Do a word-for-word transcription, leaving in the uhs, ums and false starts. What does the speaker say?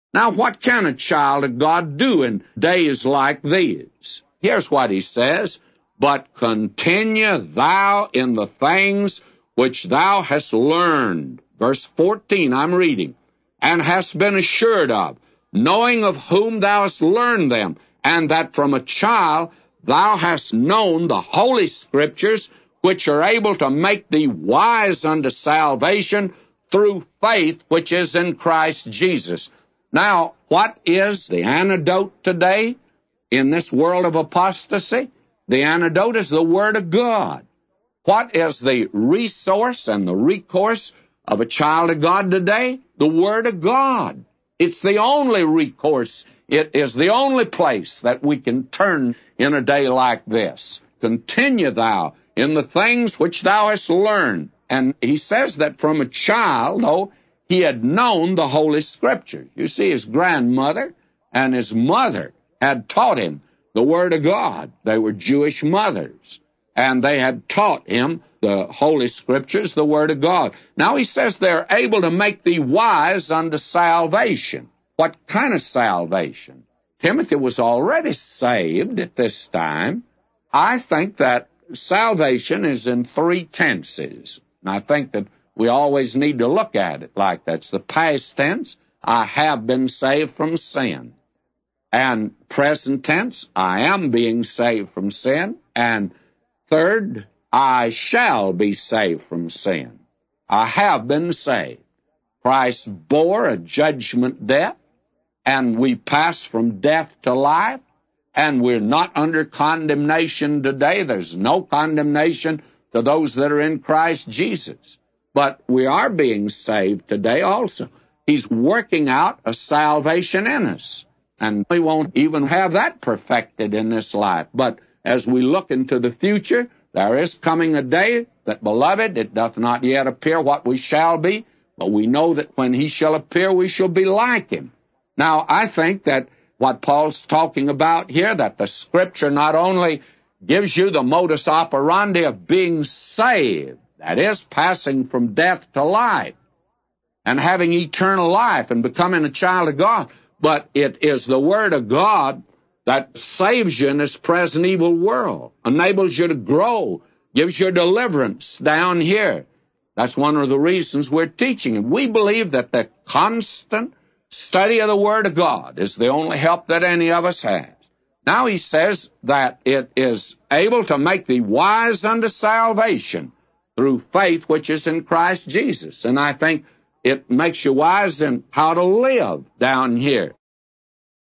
Now, what can a child of God do in days like these? Here's what he says, "But continue thou in the things which thou hast learned." Verse fourteen, I'm reading. "And hast been assured of, knowing of whom thou hast learned them, and that from a child thou hast known the Holy Scriptures, which are able to make thee wise unto salvation through faith which is in Christ Jesus." Now, what is the antidote today in this world of apostasy? The antidote is the Word of God. What is the resource and the recourse of a child of God today? The Word of God. It's the only recourse. It is the only place that we can turn in a day like this. "Continue thou in the things which thou hast learned." And he says that from a child, though, he had known the Holy Scriptures. You see, his grandmother and his mother had taught him the Word of God. They were Jewish mothers, and they had taught him the Holy Scriptures, the Word of God. Now he says they're able to make thee wise unto salvation. What kind of salvation? Timothy was already saved at this time. I think that salvation is in three tenses, and I think that we always need to look at it like that. It's the past tense, I have been saved from sin. And present tense, I am being saved from sin. And third, I shall be saved from sin. I have been saved. Christ bore a judgment death, and we pass from death to life, and we're not under condemnation today. There's no condemnation to those that are in Christ Jesus. But we are being saved today also. He's working out a salvation in us. And we won't even have that perfected in this life. But as we look into the future, there is coming a day that, beloved, it doth not yet appear what we shall be, but we know that when he shall appear, we shall be like him. Now, I think that what Paul's talking about here, that the Scripture not only gives you the modus operandi of being saved, that is, passing from death to life, and having eternal life and becoming a child of God, but it is the Word of God that saves you in this present evil world, enables you to grow, gives you deliverance down here. That's one of the reasons we're teaching it. We believe that the constant study of the Word of God is the only help that any of us has. Now he says that it is able to make thee wise unto salvation through faith which is in Christ Jesus. And I think it makes you wise in how to live down here.